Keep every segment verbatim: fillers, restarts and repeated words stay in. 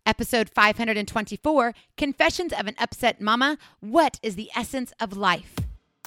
Episode five hundred twenty-four, Confessions of an Upset Mama. What is the essence of life?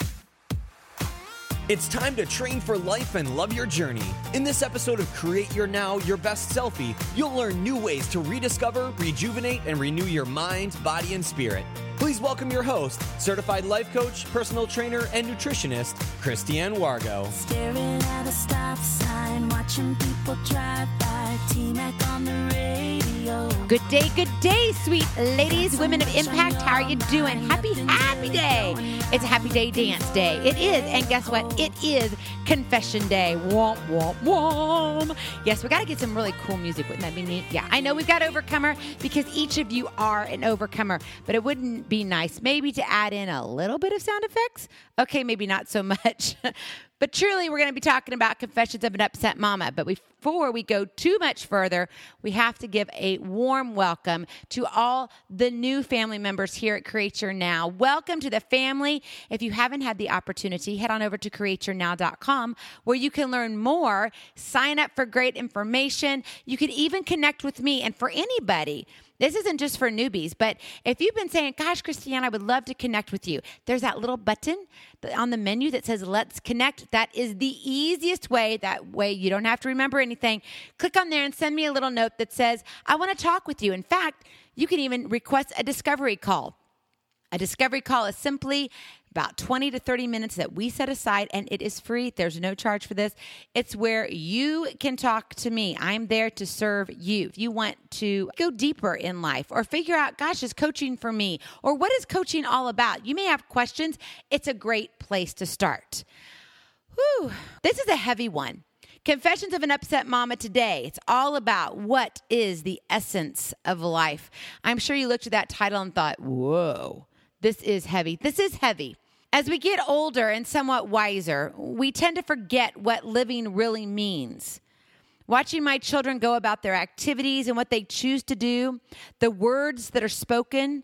It's time to train for life and love your journey. In this episode of Create Your Now, Your Best Selfie, you'll learn new ways to rediscover, rejuvenate, and renew your mind, body, and spirit. Please welcome your host, certified life coach, personal trainer, and nutritionist, Christiane Wargo. Staring at a stop sign, watching people drive by, T-Mac on the radio. Good day, good day, sweet ladies, women of impact. How are you doing? Happy, happy day. It's a happy day dance day. It is, and guess what? It is confession day. Womp, womp, womp. Yes, we got to get some really cool music. Wouldn't that be neat? Yeah, I know we've got Overcomer because each of you are an overcomer, but it wouldn't be nice maybe to add in a little bit of sound effects. Okay, maybe not so much. But truly, we're going to be talking about Confessions of an Upset Mama. But before we go too much further, we have to give a warm welcome to all the new family members here at Create Your Now. Welcome to the family. If you haven't had the opportunity, head on over to create your now dot com where you can learn more, sign up for great information. You can even connect with me. And for anybody, this isn't just for newbies, but if you've been saying, gosh, Christiane, I would love to connect with you, there's that little button on the menu that says, let's connect. That is the easiest way. That way you don't have to remember anything. Click on there and send me a little note that says, I want to talk with you. In fact, you can even request a discovery call. A discovery call is simply about twenty to thirty minutes that we set aside, and it is free. There's no charge for this. It's where you can talk to me. I'm there to serve you. If you want to go deeper in life or figure out, gosh, is coaching for me? Or what is coaching all about? You may have questions. It's a great place to start. Whew. This is a heavy one. Confessions of an Upset Mama today. It's all about what is the essence of life. I'm sure you looked at that title and thought, whoa. This is heavy. This is heavy. As we get older and somewhat wiser, we tend to forget what living really means. Watching my children go about their activities and what they choose to do, the words that are spoken,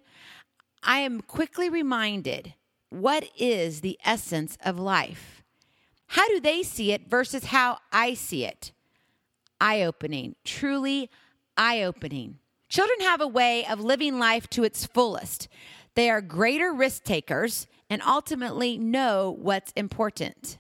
I am quickly reminded, what is the essence of life? How do they see it versus how I see it? Eye-opening, truly eye-opening. Children have a way of living life to its fullest. They are greater risk takers and ultimately know what's important.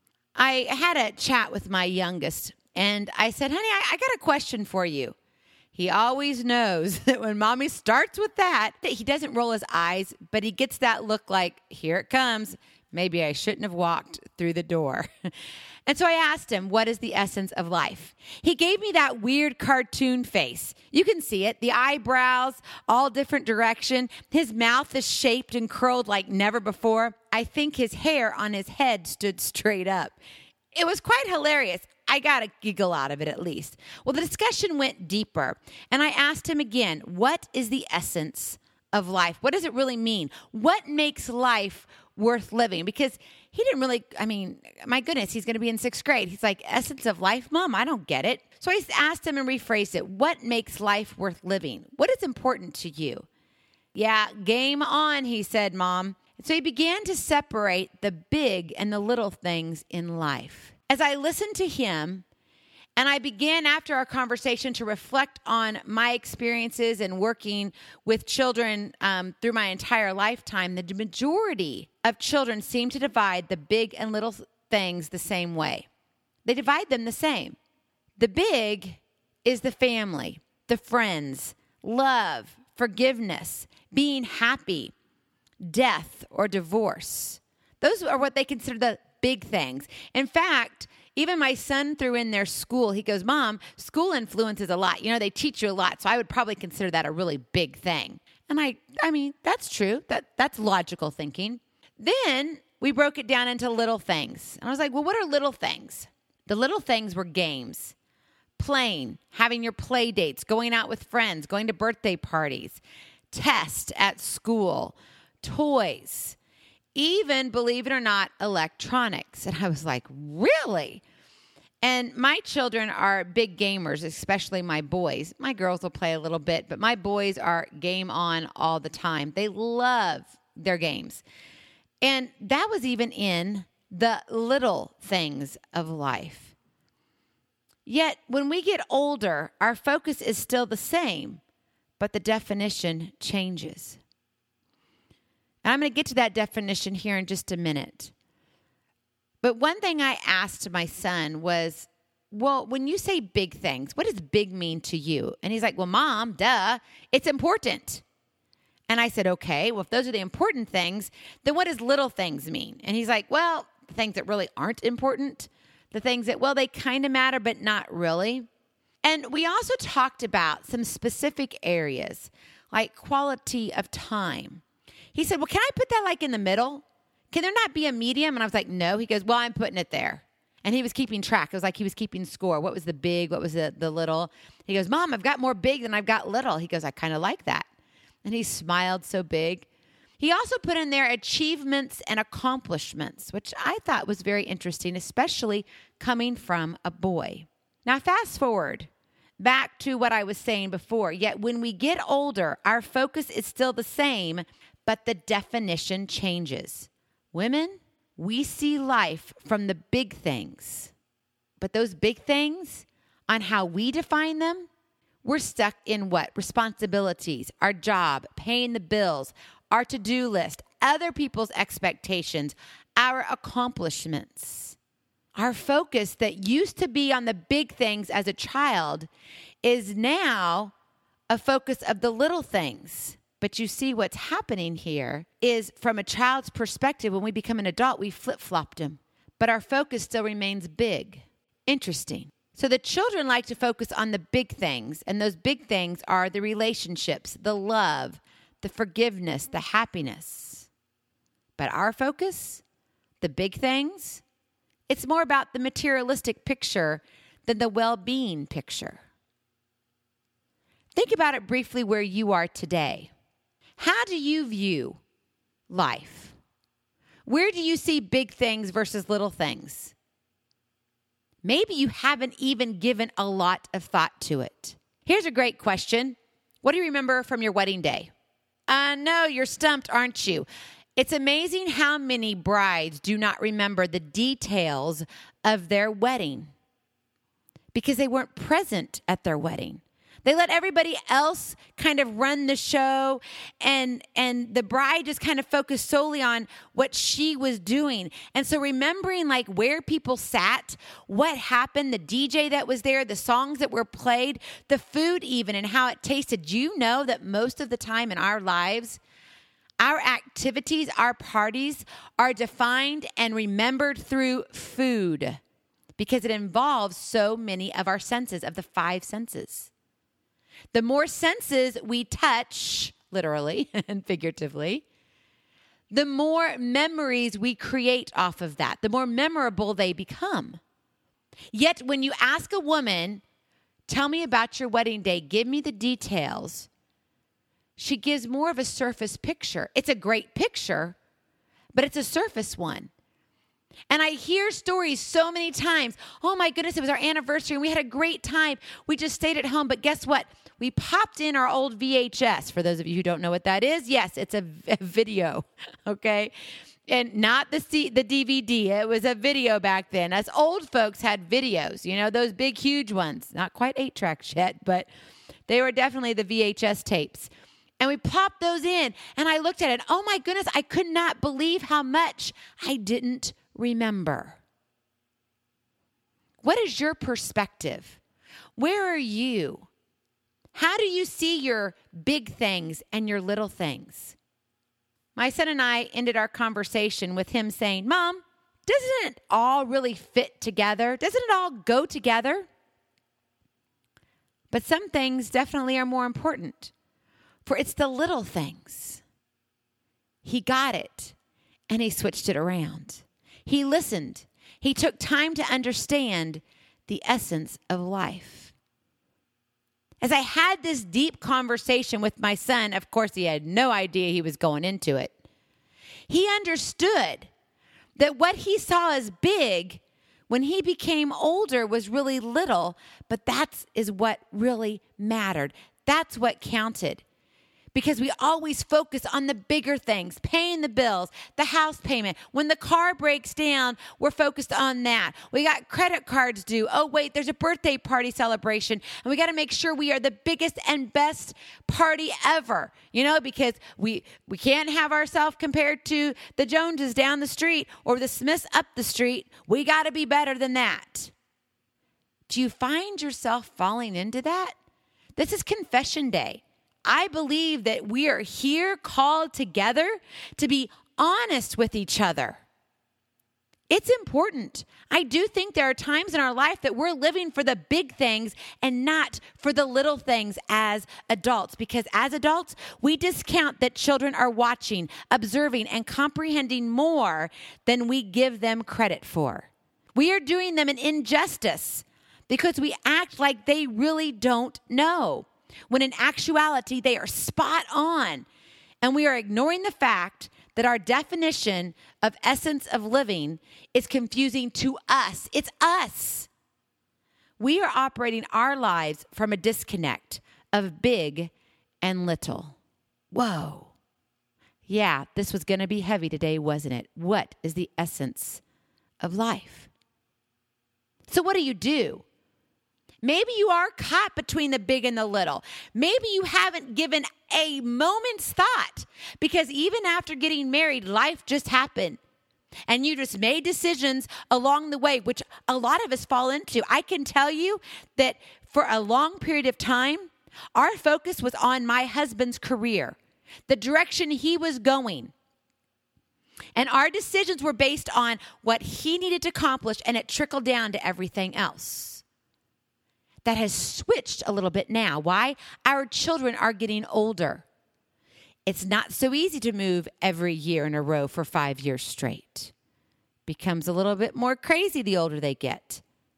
I had a chat with my youngest, and I said, honey, I, I got a question for you. He always knows that when mommy starts with that, he doesn't roll his eyes, but he gets that look like, here it comes. Maybe I shouldn't have walked through the door. And so I asked him, what is the essence of life? He gave me that weird cartoon face. You can see it, the eyebrows, all different direction. His mouth is shaped and curled like never before. I think his hair on his head stood straight up. It was quite hilarious. I got a giggle out of it at least. Well, the discussion went deeper, and I asked him again, what is the essence of life? What does it really mean? What makes life worth living? Because he didn't really, I mean, my goodness, he's going to be in sixth grade. He's like, essence of life? Mom, I don't get it. So I asked him and rephrased it. What makes life worth living? What is important to you? Yeah, game on, he said, Mom. And so he began to separate the big and the little things in life. As I listened to him, and I began after our conversation to reflect on my experiences and working with children um, through my entire lifetime, the majority of children seem to divide the big and little things the same way. They divide them the same. The big is the family, the friends, love, forgiveness, being happy, death or divorce. Those are what they consider the big things. In fact, even my son threw in their school. He goes, Mom, school influences a lot. You know, they teach you a lot. So I would probably consider that a really big thing. And I, I mean, that's true. That that's logical thinking. Then we broke it down into little things. And I was like, well, what are little things? The little things were games, playing, having your play dates, going out with friends, going to birthday parties, tests at school, toys, even, believe it or not, electronics. And I was like, really? And my children are big gamers, especially my boys. My girls will play a little bit, but my boys are game on all the time. They love their games. And that was even in the little things of life. Yet, when we get older, our focus is still the same, but the definition changes. And I'm going to get to that definition here in just a minute. But one thing I asked my son was, well, when you say big things, what does big mean to you? And he's like, well, Mom, duh, it's important. And I said, okay, well, if those are the important things, then what does little things mean? And he's like, well, the things that really aren't important, the things that, well, they kind of matter, but not really. And we also talked about some specific areas, like quality of time. He said, well, can I put that like in the middle? Can there not be a medium? And I was like, no. He goes, well, I'm putting it there. And he was keeping track. It was like he was keeping score. What was the big? What was the, the little? He goes, Mom, I've got more big than I've got little. He goes, I kind of like that. And he smiled so big. He also put in there achievements and accomplishments, which I thought was very interesting, especially coming from a boy. Now, fast forward back to what I was saying before. Yet when we get older, our focus is still the same, but the definition changes. Women, we see life from the big things, but those big things, on how we define them, we're stuck in what? Responsibilities, our job, paying the bills, our to-do list, other people's expectations, our accomplishments. Our focus that used to be on the big things as a child is now a focus of the little things. But you see what's happening here is from a child's perspective, when we become an adult, we flip-flopped them. But our focus still remains big. Interesting. So the children like to focus on the big things, and those big things are the relationships, the love, the forgiveness, the happiness. But our focus, the big things, it's more about the materialistic picture than the well-being picture. Think about it briefly where you are today. How do you view life? Where do you see big things versus little things? Maybe you haven't even given a lot of thought to it. Here's a great question. What do you remember from your wedding day? I know you're stumped, aren't you? It's amazing how many brides do not remember the details of their wedding because they weren't present at their wedding. They let everybody else kind of run the show, and and the bride just kind of focused solely on what she was doing. And so remembering like where people sat, what happened, the D J that was there, the songs that were played, the food even, and how it tasted. Do you know that most of the time in our lives, our activities, our parties are defined and remembered through food because it involves so many of our senses, of the five senses. The more senses we touch, literally and figuratively, the more memories we create off of that, the more memorable they become. Yet when you ask a woman, tell me about your wedding day, give me the details, she gives more of a surface picture. It's a great picture, but it's a surface one. And I hear stories so many times. Oh my goodness, it was our anniversary and we had a great time. We just stayed at home. But guess what? We popped in our old V H S. For those of you who don't know what that is, yes, it's a, a video, okay? And not the C, the D V D. It was a video back then. Us old folks had videos, you know, those big, huge ones. Not quite eight tracks yet, but they were definitely the V H S tapes. And we popped those in. And I looked at it. Oh my goodness, I could not believe how much I didn't remember. What is your perspective? Where are you? How do you see your big things and your little things? My son and I ended our conversation with him saying, Mom, doesn't it all really fit together? Doesn't it all go together? But some things definitely are more important, for it's the little things. He got it, and he switched it around. He listened. He took time to understand the essence of life. As I had this deep conversation with my son, of course, he had no idea he was going into it. He understood that what he saw as big when he became older was really little, but that is what really mattered. That's what counted. because we always focus on the bigger things, paying the bills, the house payment. When the car breaks down, we're focused on that. We got credit cards due. Oh, wait, there's a birthday party celebration, and we got to make sure we are the biggest and best party ever, you know, because we, we can't have ourselves compared to the Joneses down the street or the Smiths up the street. We got to be better than that. Do you find yourself falling into that? This is Confession Day. I believe that we are here called together to be honest with each other. It's important. I do think there are times in our life that we're living for the big things and not for the little things as adults, because as adults, we discount that children are watching, observing, and comprehending more than we give them credit for. We are doing them an injustice because we act like they really don't know, when in actuality, they are spot on. And we are ignoring the fact that our definition of essence of living is confusing to us. It's us. We are operating our lives from a disconnect of big and little. Whoa. Yeah, this was going to be heavy today, wasn't it? What is the essence of life? So what do you do? Maybe you are caught between the big and the little. Maybe you haven't given a moment's thought, because even after getting married, life just happened. And you just made decisions along the way, which a lot of us fall into. I can tell you that for a long period of time, our focus was on my husband's career, the direction he was going. And our decisions were based on what he needed to accomplish, and it trickled down to everything else. That has switched a little bit now. Why? Our children are getting older. It's not so easy to move every year in a row for five years straight. Becomes a little bit more crazy the older they get.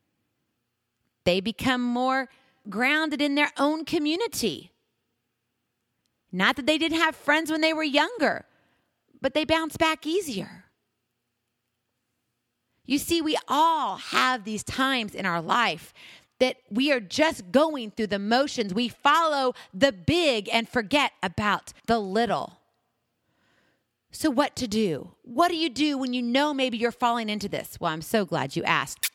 They become more grounded in their own community. Not that they didn't have friends when they were younger, but they bounce back easier. You see, we all have these times in our life that we are just going through the motions. We follow the big and forget about the little. So what to do? What do you do when you know maybe you're falling into this? Well, I'm so glad you asked.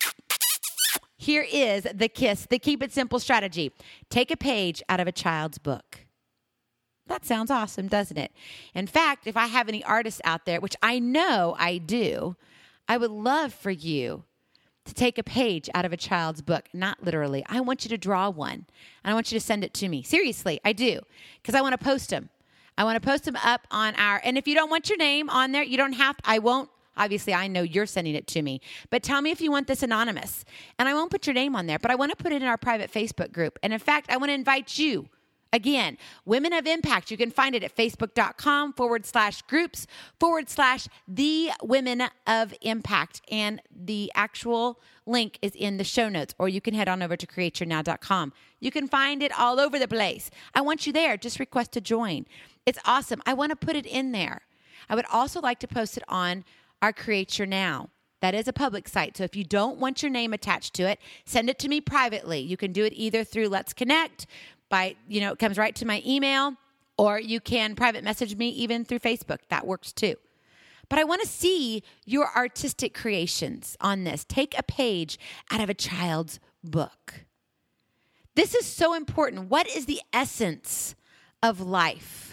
Here is the KISS, the Keep It Simple strategy. Take a page out of a child's book. That sounds awesome, doesn't it? In fact, if I have any artists out there, which I know I do, I would love for you to take a page out of a child's book, not literally. I want you to draw one, and I want you to send it to me. Seriously, I do, because I want to post them. I want to post them up on our, and if you don't want your name on there, you don't have to, I won't, obviously I know you're sending it to me, but tell me if you want this anonymous, and I won't put your name on there, but I want to put it in our private Facebook group. And in fact, I want to invite you. Again, Women of Impact. You can find it at facebook.com forward slash groups forward slash the Women of Impact. And the actual link is in the show notes, or you can head on over to create your now dot com. You can find it all over the place. I want you there. Just request to join. It's awesome. I want to put it in there. I would also like to post it on our Create Your Now. That is a public site. So if you don't want your name attached to it, send it to me privately. You can do it either through Let's Connect, by, you know, it comes right to my email, or you can private message me even through Facebook. That works too. But I want to see your artistic creations on this. Take a page out of a child's book. This is so important. What is the essence of life?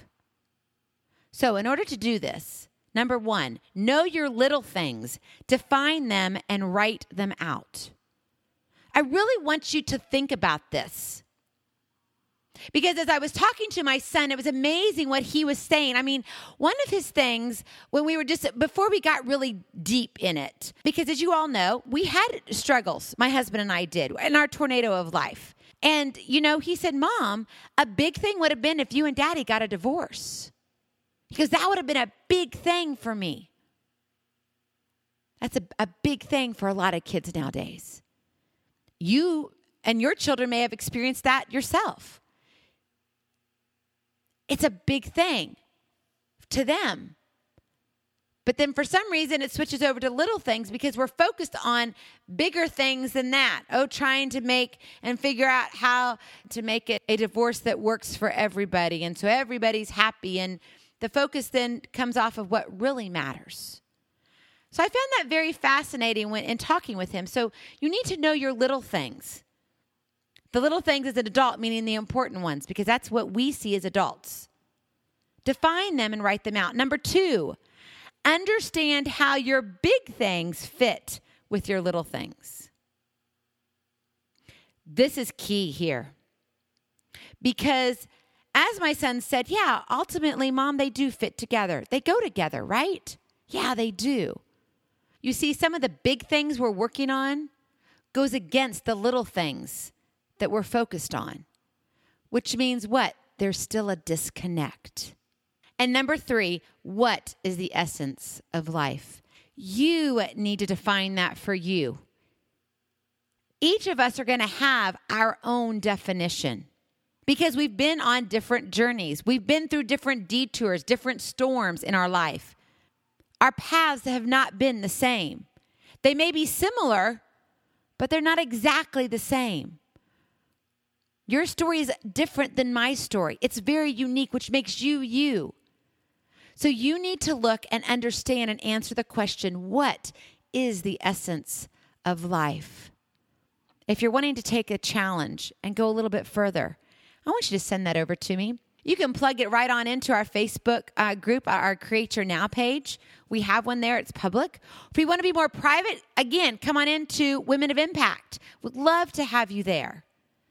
So in order to do this, number one, know your little things, define them, and write them out. I really want you to think about this. Because as I was talking to my son, it was amazing what he was saying. I mean, one of his things when we were just, before we got really deep in it, because as you all know, we had struggles, my husband and I did, in our tornado of life. And, you know, he said, Mom, a big thing would have been if you and Daddy got a divorce. Because that would have been a big thing for me. That's a, a big thing for a lot of kids nowadays. You and your children may have experienced that yourself. It's a big thing to them. But then for some reason, it switches over to little things because we're focused on bigger things than that. Oh, trying to make and figure out how to make it a divorce that works for everybody. And so everybody's happy. And the focus then comes off of what really matters. So I found that very fascinating when in talking with him. So you need to know your little things. The little things as an adult, meaning the important ones, because that's what we see as adults. Define them and write them out. Number two, understand how your big things fit with your little things. This is key here. Because as my son said, yeah, ultimately, Mom, they do fit together. They go together, right? Yeah, they do. You see, some of the big things we're working on goes against the little things that we're focused on, which means what? There's still a disconnect. And number three, what is the essence of life? You need to define that for you. Each of us are going to have our own definition because we've been on different journeys. We've been through different detours, different storms in our life. Our paths have not been the same. They may be similar, but they're not exactly the same. Your story is different than my story. It's very unique, which makes you you. So you need to look and understand and answer the question, what is the essence of life? If you're wanting to take a challenge and go a little bit further, I want you to send that over to me. You can plug it right on into our Facebook uh, group, our Create Your Now page. We have one there. It's public. If you want to be more private, again, come on into Women of Impact. We'd love to have you there.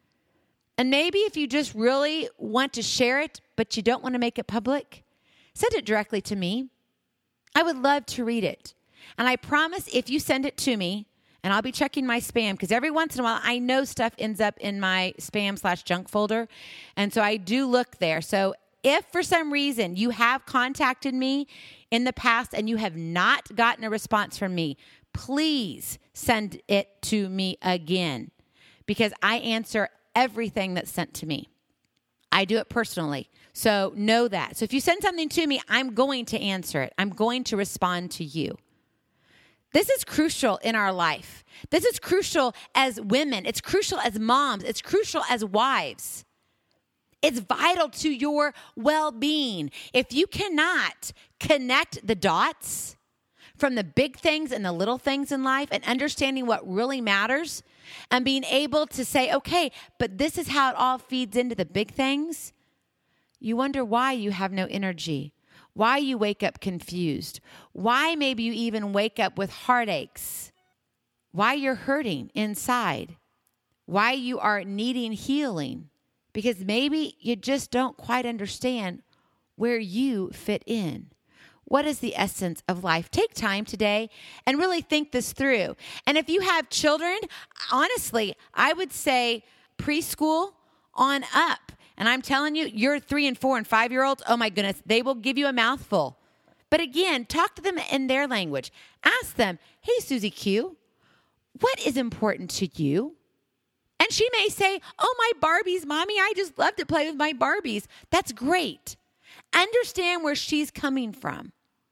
And maybe if you just really want to share it, but you don't want to make it public, send it directly to me. I would love to read it. And I promise if you send it to me, and I'll be checking my spam, because every once in a while I know stuff ends up in my spam slash junk folder. And so I do look there. So if for some reason you have contacted me in the past and you have not gotten a response from me, please send it to me again, because I answer everything that's sent to me. I do it personally. So know that. So if you send something to me, I'm going to answer it. I'm going to respond to you. This is crucial in our life. This is crucial as women. It's crucial as moms. It's crucial as wives. It's vital to your well-being. If you cannot connect the dots from the big things and the little things in life and understanding what really matters and being able to say, okay, but this is how it all feeds into the big things, you wonder why you have no energy, why you wake up confused, why maybe you even wake up with heartaches, why you're hurting inside, why you are needing healing, because maybe you just don't quite understand where you fit in. What is the essence of life? Take time today and really think this through. And if you have children, honestly, I would say preschool on up. And I'm telling you, you're three and four and five-year-olds, oh my goodness, they will give you a mouthful. But again, talk to them in their language. Ask them, hey, Susie Q, what is important to you? And she may say, oh, my Barbies, Mommy, I just love to play with my Barbies. That's great. Understand where she's coming from.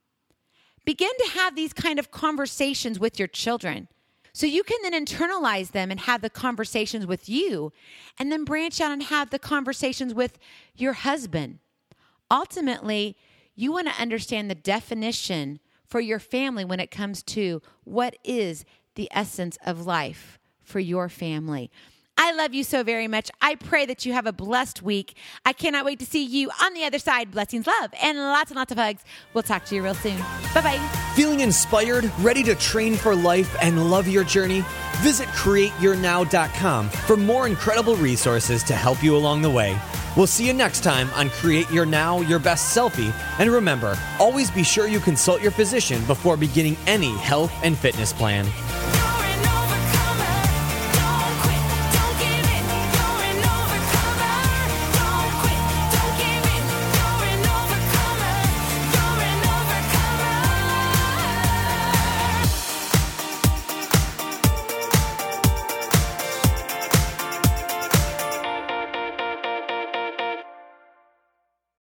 Begin to have these kind of conversations with your children so you can then internalize them and have the conversations with you, and then branch out and have the conversations with your husband. Ultimately, you want to understand the definition for your family when it comes to what is the essence of life for your family. I love you so very much. I pray that you have a blessed week. I cannot wait to see you on the other side. Blessings, love, and lots and lots of hugs. We'll talk to you real soon. Bye-bye. Feeling inspired, ready to train for life and love your journey? Visit create your now dot com for more incredible resources to help you along the way. We'll see you next time on Create Your Now, Your Best Selfie. And remember, always be sure you consult your physician before beginning any health and fitness plan.